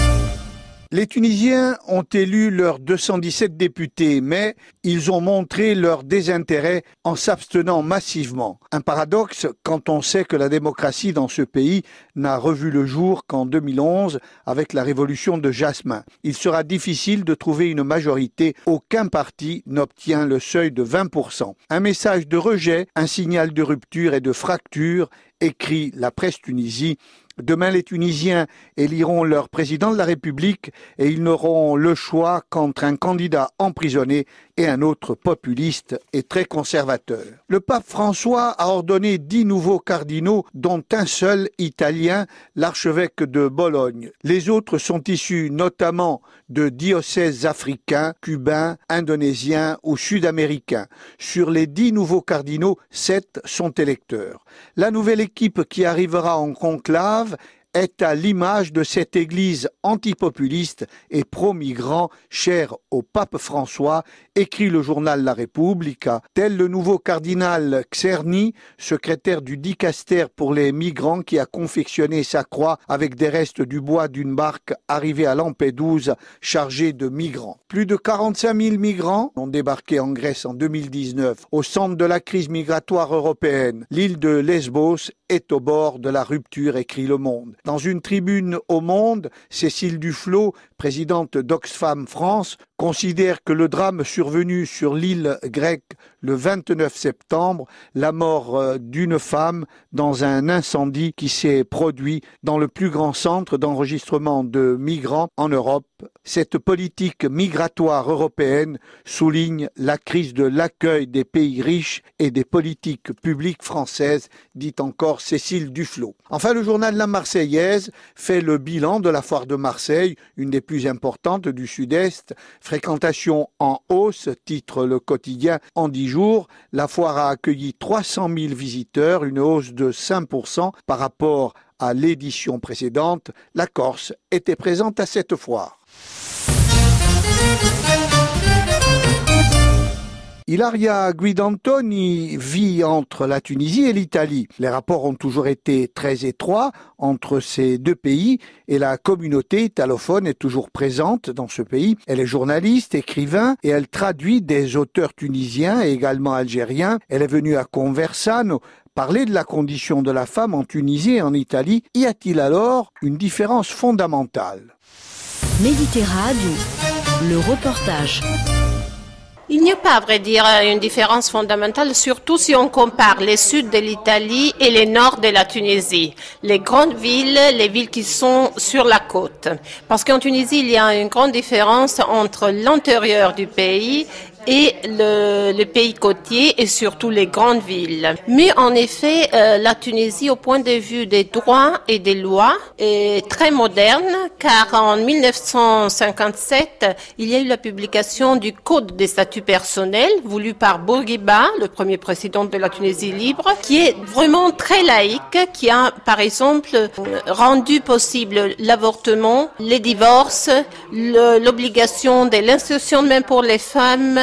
Les Tunisiens ont élu leurs deux cent dix-sept députés, mais ils ont montré leur désintérêt en s'abstenant massivement. Un paradoxe quand on sait que la démocratie dans ce pays n'a revu le jour qu'en deux mille onze avec la révolution de Jasmin. Il sera difficile de trouver une majorité. Aucun parti n'obtient le seuil de vingt pour cent. Un message de rejet, un signal de rupture et de fracture, écrit la presse Tunisie. Demain, les Tunisiens éliront leur président de la République et ils n'auront le choix qu'entre un candidat emprisonné et un autre populiste et très conservateur. Le pape François a ordonné dix nouveaux cardinaux, dont un seul italien, l'archevêque de Bologne. Les autres sont issus notamment de diocèses africains, cubains, indonésiens ou sud-américains. Sur les dix nouveaux cardinaux, sept sont électeurs. La nouvelle équipe qui arrivera en conclave est à l'image de cette église antipopuliste et pro-migrant chère au pape François, écrit le journal La Repubblica, tel le nouveau cardinal Czerny, secrétaire du dicaster pour les migrants qui a confectionné sa croix avec des restes du bois d'une barque arrivée à Lampedusa chargée de migrants. Plus de quarante-cinq mille migrants ont débarqué en Grèce en deux mille dix-neuf, au centre de la crise migratoire européenne. L'île de Lesbos est au bord de la rupture, écrit Le Monde. Dans une tribune au Monde, Cécile Duflot, présidente d'Oxfam France, considère que le drame survenu sur l'île grecque le vingt-neuf septembre, la mort d'une femme dans un incendie qui s'est produit dans le plus grand centre d'enregistrement de migrants en Europe. Cette politique migratoire européenne souligne la crise de l'accueil des pays riches et des politiques publiques françaises, dit encore Cécile Duflot. Enfin, le journal La Marseillaise fait le bilan de la foire de Marseille, une des plus importantes du Sud-Est. Fréquentation en hausse, titre le quotidien en dix jours. La foire a accueilli trois cent mille visiteurs, une hausse de cinq pour cent par rapport à l'édition précédente. La Corse était présente à cette foire. Ilaria Guidantoni vit entre la Tunisie et l'Italie. Les rapports ont toujours été très étroits entre ces deux pays et la communauté italophone est toujours présente dans ce pays. Elle est journaliste, écrivain et elle traduit des auteurs tunisiens et également algériens. Elle est venue à Conversano parler de la condition de la femme en Tunisie et en Italie. Y a-t-il alors une différence fondamentale ? Mediterradio, le reportage. Il n'y a pas, à vrai dire, une différence fondamentale, surtout si on compare les sud de l'Italie et les nord de la Tunisie. Les grandes villes, les villes qui sont sur la côte. Parce qu'en Tunisie, il y a une grande différence entre l'intérieur du pays et le, le pays côtier et surtout les grandes villes. Mais en effet, euh, la Tunisie, au point de vue des droits et des lois, est très moderne, car en mille neuf cent cinquante-sept, il y a eu la publication du Code des statuts personnels, voulu par Bourguiba, le premier président de la Tunisie libre, qui est vraiment très laïque, qui a, par exemple, rendu possible l'avortement, les divorces, le, l'obligation de l'instruction même pour les femmes,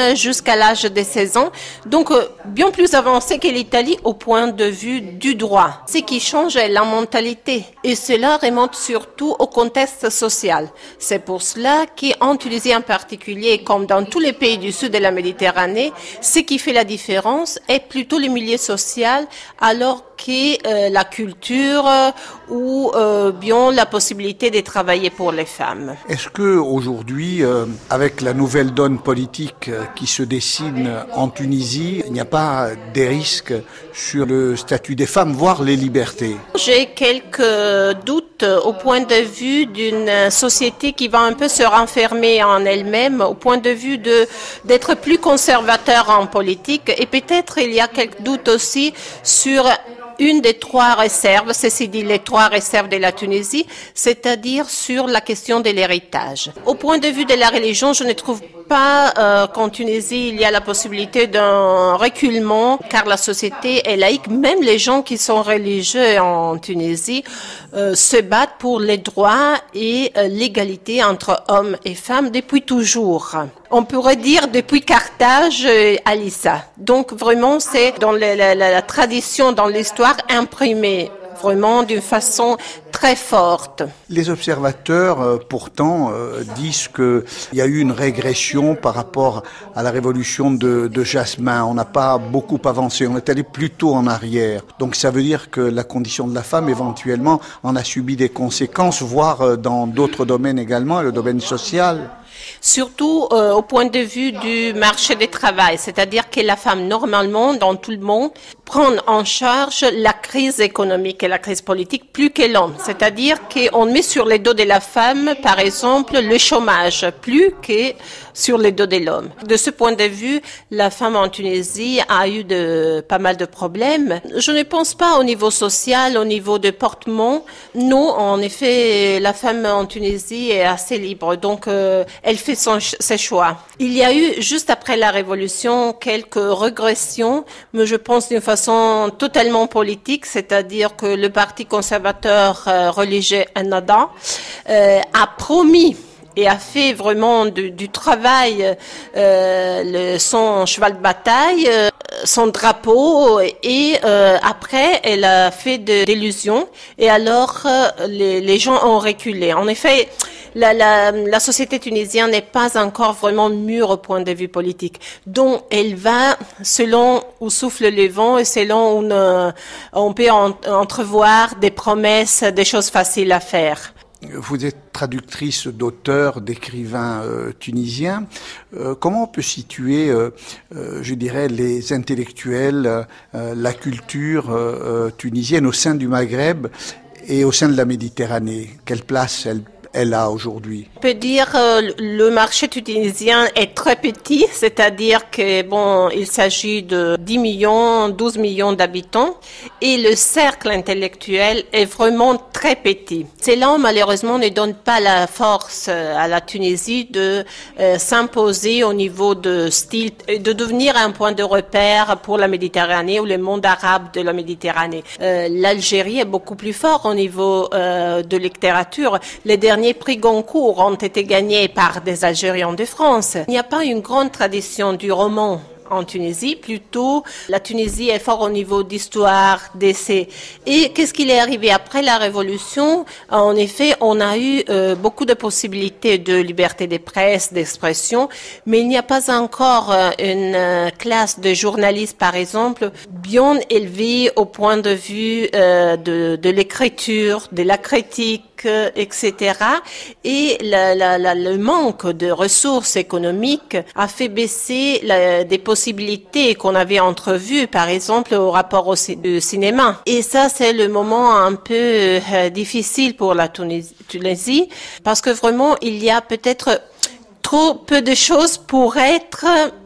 jusqu'à l'âge de seize ans, donc euh, bien plus avancé que l'Italie au point de vue du droit. Ce qui change est la mentalité et cela remonte surtout au contexte social. C'est pour cela qu'en Tunisie en particulier, comme dans tous les pays du sud de la Méditerranée, ce qui fait la différence est plutôt le milieu social, alors que euh, la culture euh, ou euh, bien la possibilité de travailler pour les femmes. Est-ce que aujourd'hui, euh, avec la nouvelle donne politique euh, qui se dessine en Tunisie, il n'y a pas des risques sur le statut des femmes, voire les libertés? J'ai quelques doutes au point de vue d'une société qui va un peu se renfermer en elle-même, au point de vue de d'être plus conservateur en politique, et peut-être il y a quelques doutes aussi sur une des trois réserves, ceci dit les trois réserves de la Tunisie, c'est-à-dire sur la question de l'héritage. Au point de vue de la religion, je ne trouve pas euh, qu'en Tunisie il y a la possibilité d'un reculement, car la société est laïque. Même les gens qui sont religieux en Tunisie euh, se battent pour les droits et euh, l'égalité entre hommes et femmes depuis toujours. On pourrait dire depuis Carthage et Alissa. Donc vraiment c'est dans la, la, la tradition, dans l'histoire imprimée vraiment d'une façon très forte. Les observateurs, euh, pourtant, euh, disent qu'il y a eu une régression par rapport à la révolution de, de Jasmin. On n'a pas beaucoup avancé, on est allé plutôt en arrière. Donc ça veut dire que la condition de la femme, éventuellement, en a subi des conséquences, voire euh, dans d'autres domaines également, le domaine social. Surtout euh, au point de vue du marché du travail, c'est-à-dire que la femme, normalement, dans tout le monde, prend en charge la crise économique et la crise politique plus que l'homme. C'est-à-dire qu'on met sur les dos de la femme, par exemple, le chômage, plus que sur les dos de l'homme. De ce point de vue, la femme en Tunisie a eu de, pas mal de problèmes. Je ne pense pas au niveau social, au niveau de portement. Non, en effet, la femme en Tunisie est assez libre, donc euh, elle fait son, ses choix. Il y a eu, juste après la Révolution, quelques régressions, mais je pense d'une façon totalement politique, c'est-à-dire que le Parti conservateur euh, religieux Ennahda euh, a promis et a fait vraiment du, du travail euh, le, son cheval de bataille, euh, son drapeau, et euh, après elle a fait de, d'illusions et alors euh, les, les gens ont reculé. En effet, la, la, la société tunisienne n'est pas encore vraiment mûre au point de vue politique, donc elle va selon où souffle le vent et selon où on, on peut en, entrevoir des promesses, des choses faciles à faire. Vous êtes traductrice d'auteurs, d'écrivains euh, tunisiens. Euh, comment on peut situer, euh, euh, je dirais, les intellectuels, euh, la culture euh, tunisienne au sein du Maghreb et au sein de la Méditerranée? Quelle place elle elle a aujourd'hui? On peut dire euh, le marché tunisien est très petit, c'est-à-dire que bon, il s'agit de dix millions, douze millions d'habitants, et le cercle intellectuel est vraiment très petit. Cela malheureusement ne donne pas la force à la Tunisie de euh, s'imposer au niveau de style, de devenir un point de repère pour la Méditerranée ou le monde arabe de la Méditerranée. Euh, L'Algérie est beaucoup plus fort au niveau euh, de littérature. Les derniers prix Goncourt ont été gagnés par des Algériens de France. Il n'y a pas une grande tradition du roman en Tunisie, plutôt la Tunisie est fort au niveau d'histoire, d'essais. Et qu'est-ce qu'il est arrivé après la Révolution? En effet, on a eu euh, beaucoup de possibilités de liberté de presse, d'expression, mais il n'y a pas encore euh, une euh, classe de journalistes, par exemple, bien élevée au point de vue euh, de, de l'écriture, de la critique, et cetera. Et la, la, la, le manque de ressources économiques a fait baisser la, des possibilités qu'on avait entrevues, par exemple au rapport au au cinéma. Et ça, c'est le moment un peu euh, difficile pour la Tunisie, parce que vraiment, il y a peut-être trop peu de choses pour être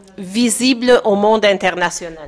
visibles au monde international.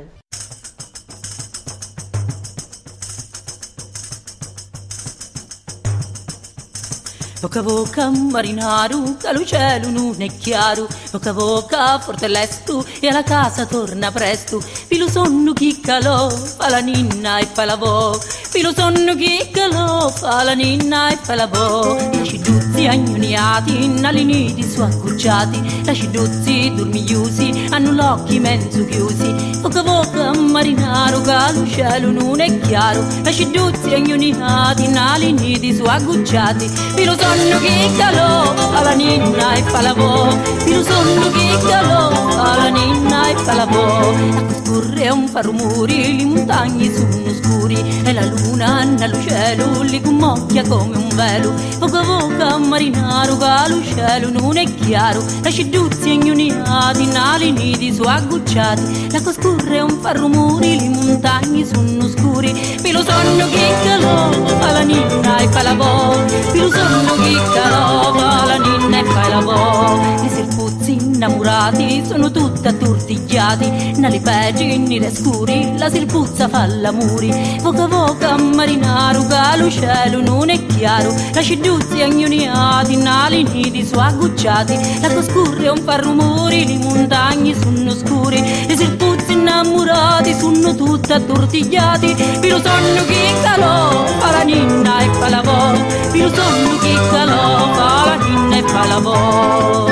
Voca voca marinaru, che lo cielo non è chiaro. Voca voca forte lesto e alla casa torna presto. Filo sonno chi calò, fa la ninna e fa la vo. Pilo sonno chi che lo fa la ninna e fa la bo. Lasci duzzi agnoniati, nalini di su accucciati. Lasci duzzi dormigliusi, hanno l'occhi mezzo chiusi. Voca voca marinaro, caluscello non è chiaro. Lasci duzzi agnoniati, nalini di su accucciati. Pilo sonno chi che lo fa la ninna e fa la bo. Pilo sonno chi che lo fa la ninna e fa la bo. L'acqua scorre un fa rumori, le montagne sono scuri e la luna nello cielo li cummocchia come un velo. Voca voca marinaro, caluscello non è chiaro. Lasci duzzi agnoniati, nalini di su aggucciati. L'acqua scorre un fa rumori, le montagne sono scuri. Pilo sonno chi che lo fa la ninna e fa la bo. Pilo sonno chi che lo fa la ninna e fa la bo. I serpuzzi innamorati sono tutti attortigliati, nali pegi nere scuri la serpuzza fa l'amori. Voca voca marinaro, caluscello non è chiaro. Lasci duzzi agnoniati, nalini di su aggucciati. L'acqua scorre un fa rumori, le montagne sono scuri. I serpuzzi innamorati sono tutti attortigliati. Pilo sonno chi calò fa la ninna e fa la vo. Pilo sonno chi calò fa la ninna e fa la vo.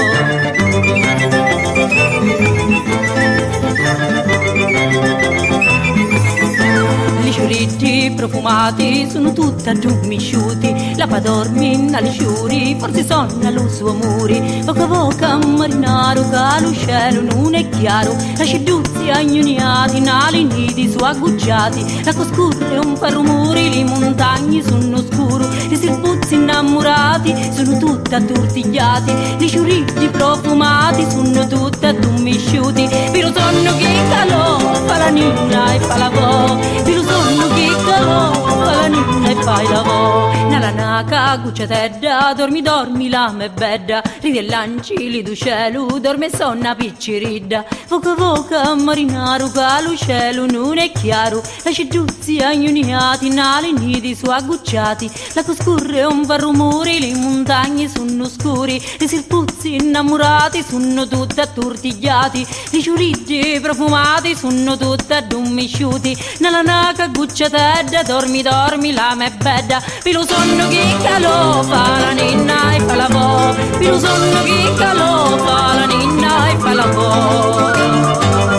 I ciuritti profumati sono tutti addormisciuti. La padormina alle ciuri, forse sonna lo suo muri. Voca voca marinaro, caluscello non è chiaro. Lasci duzzi agnoniati, nalini di su aggucciati. L'acqua scorre un fa rumori, le montagne sono scuro. I serpuzzi innamorati sono tutti attortigliati. I ciuritti profumati sono tutti addormisciuti. Pilo sonno chi calò fa la ninna e fa la vo. Pilo sonno chi calò fa la ninna e fa la vo. Nella naca gucciatedda, dormi dormi la me bedda. Ridi e lanci li du cielo, dorme sonna picciridda. Voca voca marinaro, caluscello non è chiaro. Lasci duzzi agnoniati, nalini di su aggucciati. L'acqua scorre un fa rumori, le montagne sono scuri. I serpuzzi innamorati sono tutti attortigliati. I ciuritti profumati sono tutti addormisciuti. Nella naca gucciatedda, dormi dormi la me bedda. Pilo sonno chi calò fa la ninna e fa la vo. Pilo sonno chi calò fa la ninna e fa la vo.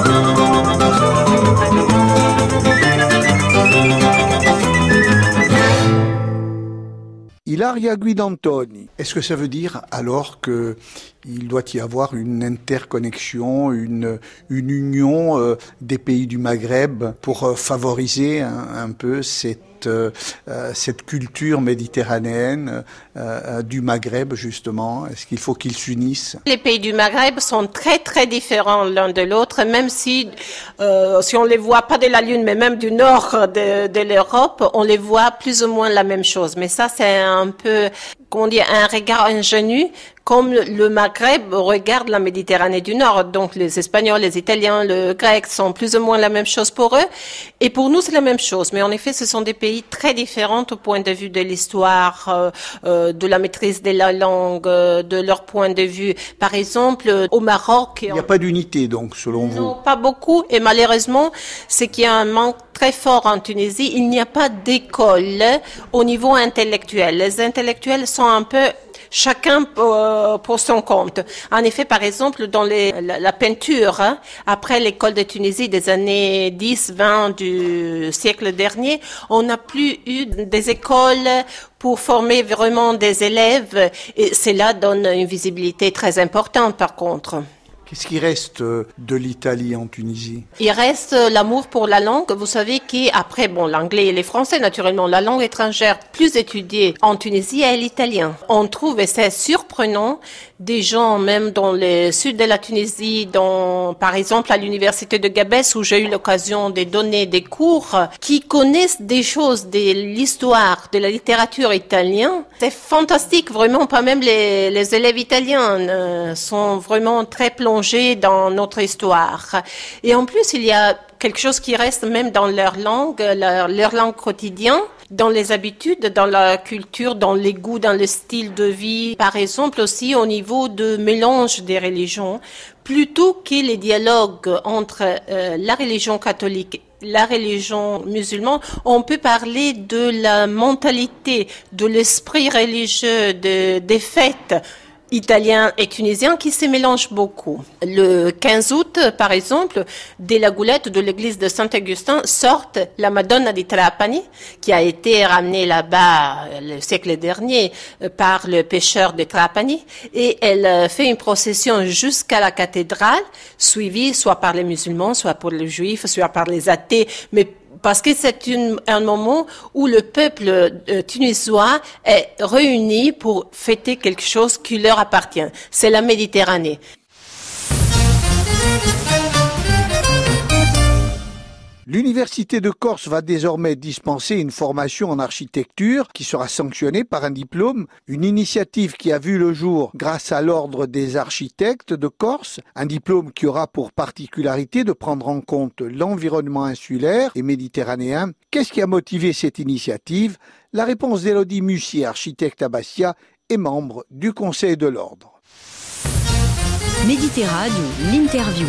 Ilaria Guidantoni, est-ce que ça veut dire alors qu'il doit y avoir une interconnexion, une, une union euh, des pays du Maghreb pour euh, favoriser un, un peu cette, euh, cette culture méditerranéenne euh, du Maghreb justement? Est-ce qu'il faut qu'ils s'unissent? Les pays du Maghreb sont très très différents l'un de l'autre, même si, euh, si on les voit pas de la Lune, mais même du nord de, de l'Europe, on les voit plus ou moins la même chose. Mais ça, c'est un peu, comment dire, un regard ingénu, comme le Maghreb regarde la Méditerranée du Nord. Donc les Espagnols, les Italiens, le grec sont plus ou moins la même chose pour eux. Et pour nous, c'est la même chose. Mais en effet, ce sont des pays très différents au point de vue de l'histoire, euh, euh, de la maîtrise de la langue, euh, de leur point de vue. Par exemple, au Maroc... Il n'y a pas d'unité, donc, selon vous? Non, pas beaucoup. Et malheureusement, c'est qu'il y a un manque très fort en Tunisie. Il n'y a pas d'école au niveau intellectuel. Les intellectuels sont un peu... chacun pour, pour son compte. En effet, par exemple, dans les, la, la peinture, hein, après l'école de Tunisie des années dix, vingt du siècle dernier, on n'a plus eu des écoles pour former vraiment des élèves et cela donne une visibilité très importante par contre. Qu'est-ce qui reste de l'Italie en Tunisie? Il reste l'amour pour la langue. Vous savez qu'après, bon, l'anglais et les français, naturellement, la langue étrangère plus étudiée en Tunisie est l'italien. On trouve, et c'est surprenant, des gens, même dans le sud de la Tunisie, dans, par exemple, à l'université de Gabès, où j'ai eu l'occasion de donner des cours, qui connaissent des choses de l'histoire, de la littérature italienne. C'est fantastique, vraiment, pas même les, les élèves italiens euh, sont vraiment très plongés dans notre histoire. Et en plus, il y a quelque chose qui reste même dans leur langue, leur, leur langue quotidienne, dans les habitudes, dans la culture, dans les goûts, dans le style de vie. Par exemple aussi au niveau de mélange des religions, plutôt que les dialogues entre euh, la religion catholique la religion musulmane, on peut parler de la mentalité, de l'esprit religieux, de, des fêtes italiens et tunisiens qui se mélangent beaucoup. Le quinze août, par exemple, dès la goulette de l'église de Saint-Augustin sortent la Madonna di Trapani, qui a été ramenée là-bas le siècle dernier par le pêcheur de Trapani, et elle fait une procession jusqu'à la cathédrale, suivie soit par les musulmans, soit par les juifs, soit par les athées, mais parce que c'est une, un moment où le peuple euh, tunisois est réuni pour fêter quelque chose qui leur appartient. C'est la Méditerranée. L'Université de Corse va désormais dispenser une formation en architecture qui sera sanctionnée par un diplôme, une initiative qui a vu le jour grâce à l'Ordre des architectes de Corse, un diplôme qui aura pour particularité de prendre en compte l'environnement insulaire et méditerranéen. Qu'est-ce qui a motivé cette initiative? La réponse d'Élodie Mussier, architecte à Bastia et membre du Conseil de l'Ordre. Méditerranée, l'interview.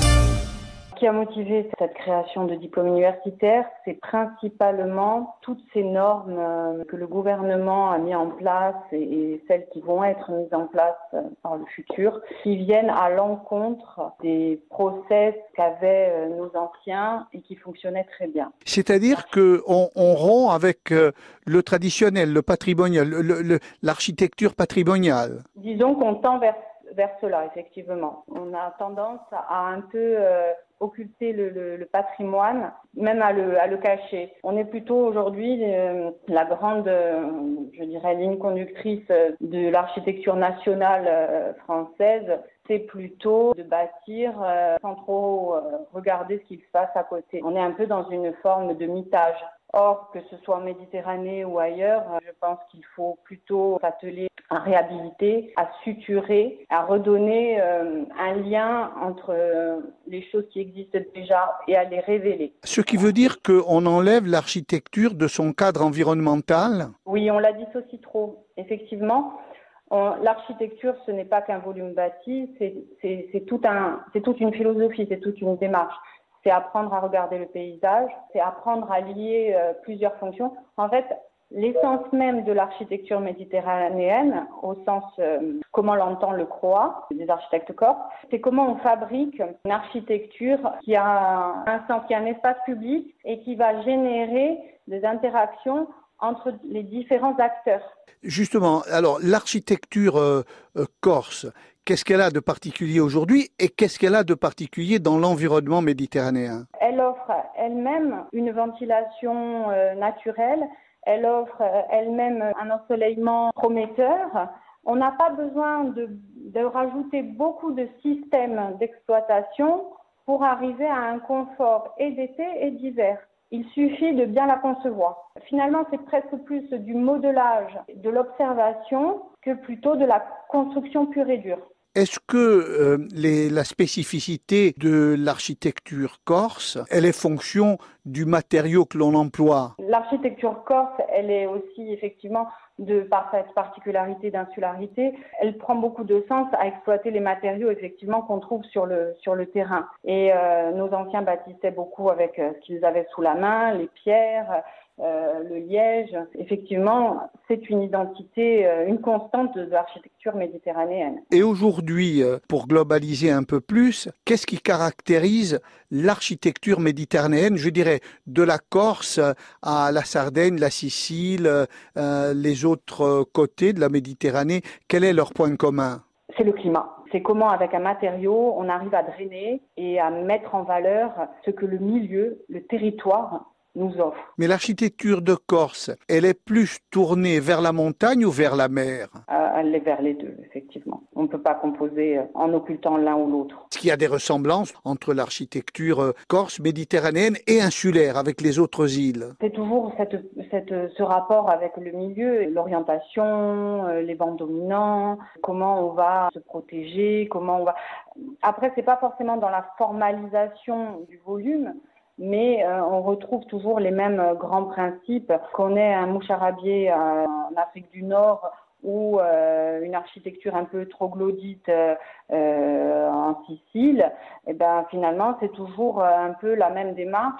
Ce qui a motivé cette création de diplôme universitaire, c'est principalement toutes ces normes que le gouvernement a mis en place et celles qui vont être mises en place par le futur, qui viennent à l'encontre des process qu'avaient nos anciens et qui fonctionnaient très bien. C'est-à-dire qu'on on rompt avec le traditionnel, le patrimonial, le, le, l'architecture patrimoniale. Disons qu'on tend vers, vers cela, effectivement. On a tendance à un peu... Euh, occulter le, le, le patrimoine, même à le, à le cacher. On est plutôt aujourd'hui euh, la grande, euh, je dirais, ligne conductrice de l'architecture nationale euh, française. C'est plutôt de bâtir euh, sans trop euh, regarder ce qui se passe à côté. On est un peu dans une forme de mitage. Or, que ce soit en Méditerranée ou ailleurs, je pense qu'il faut plutôt s'atteler à réhabiliter, à suturer, à redonner euh, un lien entre euh, les choses qui existent déjà et à les révéler. Ce qui veut dire qu'on enlève l'architecture de son cadre environnemental? Oui, on la dissocie trop, effectivement. On, l'architecture, ce n'est pas qu'un volume bâti, c'est, c'est, c'est, tout un, c'est toute une philosophie, c'est toute une démarche. C'est apprendre à regarder le paysage, c'est apprendre à lier euh, plusieurs fonctions. En fait, l'essence même de l'architecture méditerranéenne, au sens euh, comment l'entend le C R O A, des architectes corse, c'est comment on fabrique une architecture qui a un sens, qui a un espace public et qui va générer des interactions entre les différents acteurs. Justement, alors l'architecture euh, euh, corse, qu'est-ce qu'elle a de particulier aujourd'hui et qu'est-ce qu'elle a de particulier dans l'environnement méditerranéen? Elle offre elle-même une ventilation euh, naturelle, elle offre euh, elle-même un ensoleillement prometteur. On n'a pas besoin de, de rajouter beaucoup de systèmes d'exploitation pour arriver à un confort et d'été et d'hiver. Il suffit de bien la concevoir. Finalement, c'est presque plus du modelage, de l'observation, que plutôt de la construction pure et dure. Est-ce que euh, les, la spécificité de l'architecture corse, elle est fonction du matériau que l'on emploie? L'architecture corse, elle est aussi effectivement, de par cette particularité d'insularité, elle prend beaucoup de sens à exploiter les matériaux effectivement qu'on trouve sur le sur le terrain. Et euh, nos anciens bâtissaient beaucoup avec euh, ce qu'ils avaient sous la main, les pierres, euh, le liège. Effectivement, c'est une identité, euh, une constante de, de l'architecture méditerranéenne. Et aujourd'hui, euh, pour globaliser un peu plus, qu'est-ce qui caractérise l'architecture méditerranéenne, je dirais, de la Corse à la Sardaigne, la Sicile, euh, les autres côtés de la Méditerranée? Quel est leur point commun? C'est le climat. C'est comment, avec un matériau, on arrive à drainer et à mettre en valeur ce que le milieu, le territoire, nous offre. Mais l'architecture de Corse, elle est plus tournée vers la montagne ou vers la mer? euh, Elle est vers les deux, effectivement. On ne peut pas composer en occultant l'un ou l'autre. Est-ce qu'il y a des ressemblances entre l'architecture corse, méditerranéenne et insulaire avec les autres îles? C'est toujours cette, cette, ce rapport avec le milieu, l'orientation, les vents dominants, comment on va se protéger, comment on va... Après, c'est pas forcément dans la formalisation du volume, mais euh, on retrouve toujours les mêmes euh, grands principes. Qu'on ait un moucharabier euh, en Afrique du Nord ou euh, une architecture un peu troglodyte euh, en Sicile, et ben finalement c'est toujours un peu la même démarche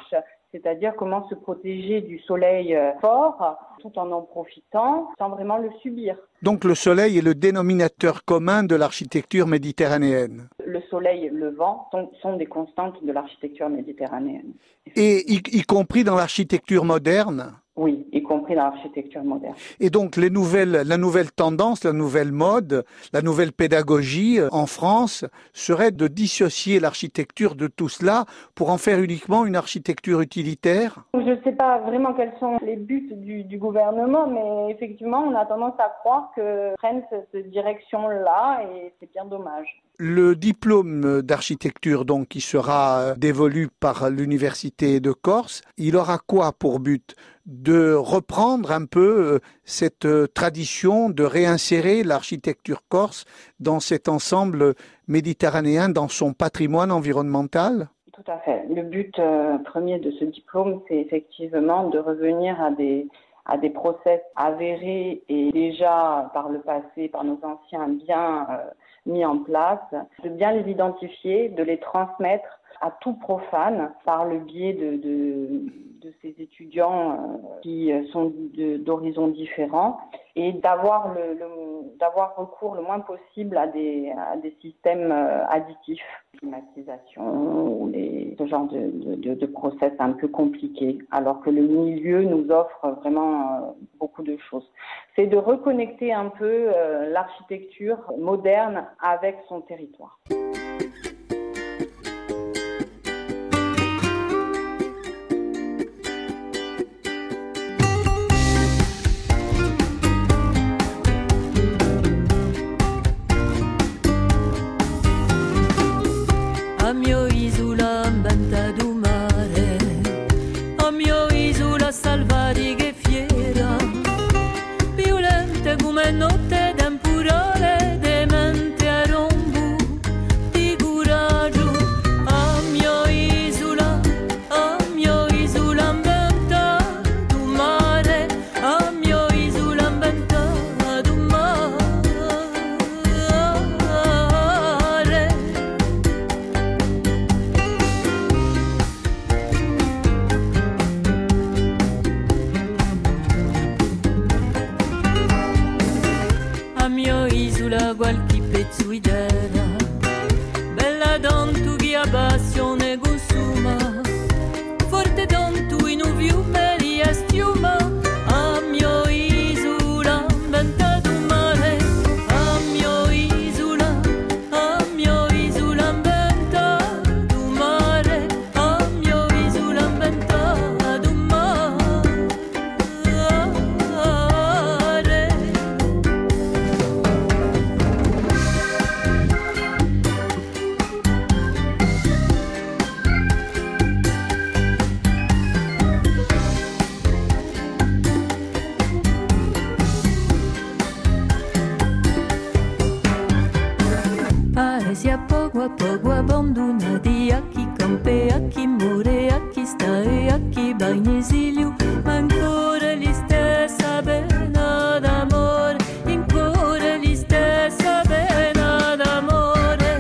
c'est-à-dire comment se protéger du soleil fort tout en en profitant sans vraiment le subir. Donc le soleil est le dénominateur commun de l'architecture méditerranéenne. Le soleil, le vent sont, sont des constantes de l'architecture méditerranéenne. Et y, y compris dans l'architecture moderne ? Oui, y compris dans l'architecture moderne. Et donc les nouvelles, la nouvelle tendance, la nouvelle mode, la nouvelle pédagogie en France serait de dissocier l'architecture de tout cela pour en faire uniquement une architecture utilitaire ? Je ne sais pas vraiment quels sont les buts du, du gouvernement, mais effectivement, on a tendance à croire que prennent cette direction-là et c'est bien dommage. Le diplôme d'architecture donc qui sera dévolu par l'Université de Corse, il aura quoi pour but ? De reprendre un peu cette tradition, de réinsérer l'architecture corse dans cet ensemble méditerranéen, dans son patrimoine environnemental ? Tout à fait. Le but euh, premier de ce diplôme, c'est effectivement de revenir à des à des process avérés et déjà par le passé, par nos anciens, bien euh, mis en place, de bien les identifier, de les transmettre à tout profane par le biais de, de, de ces étudiants euh, qui sont de, d'horizons différents et d'avoir, le, le, d'avoir recours le moins possible à des, à des systèmes euh, additifs, climatisation ou les, ce genre de, de, de process un peu compliqués, alors que le milieu nous offre vraiment euh, beaucoup de choses. C'est de reconnecter un peu euh, l'architecture moderne avec son territoire. Notte d'empurore, demente a rombu, di coraggio. sia poco a poco abbandonati, a chi campe, a chi muore, a chi sta e a chi va in esilio, ma ancora gli stessa pena d'amore, ancora gli stessa pena d'amore.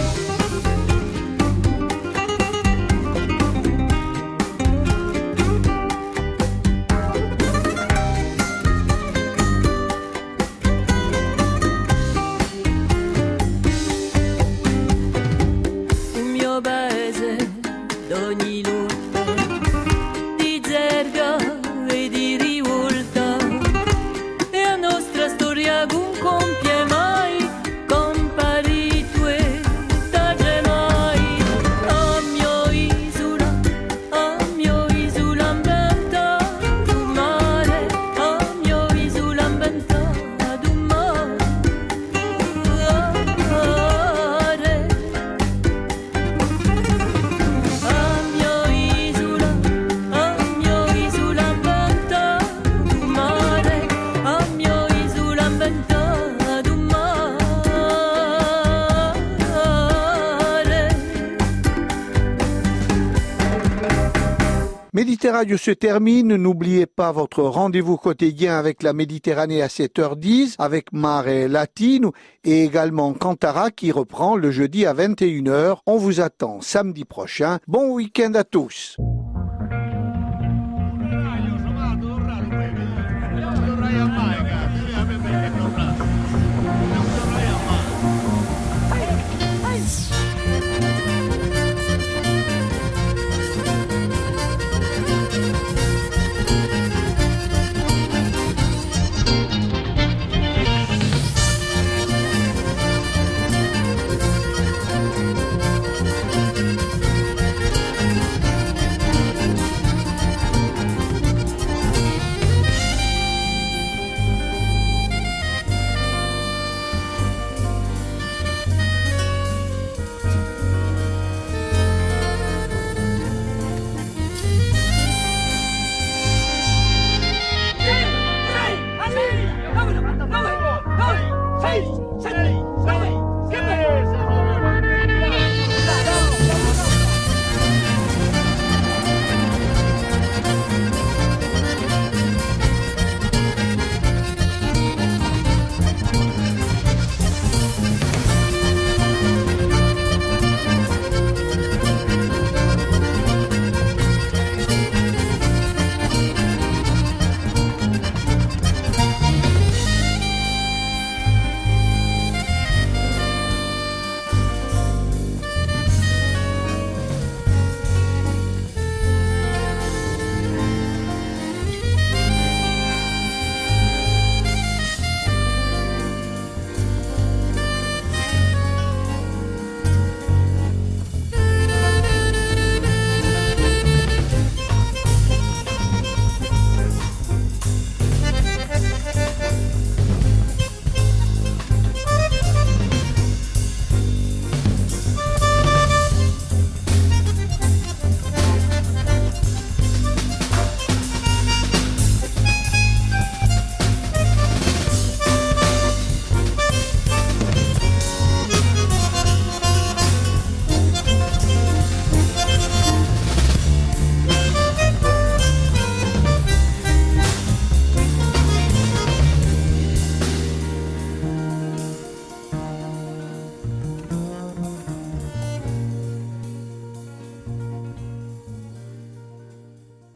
Un mio paese d'ogni lotta, di zerga e di rivolta, e a nostra storia non compie mai, compari tu e tace mai. A mio isola, a mio isola inventa un mare, a mio isola inventa un mare. A mio isola, a mio isola inventa un mare, a mio isola inventa un mare. Méditerranée se termine. N'oubliez pas votre rendez-vous quotidien avec la Méditerranée à sept heures dix avec Mare Latino et également Cantara qui reprend le jeudi à vingt et une heures. On vous attend samedi prochain. Bon week-end à tous.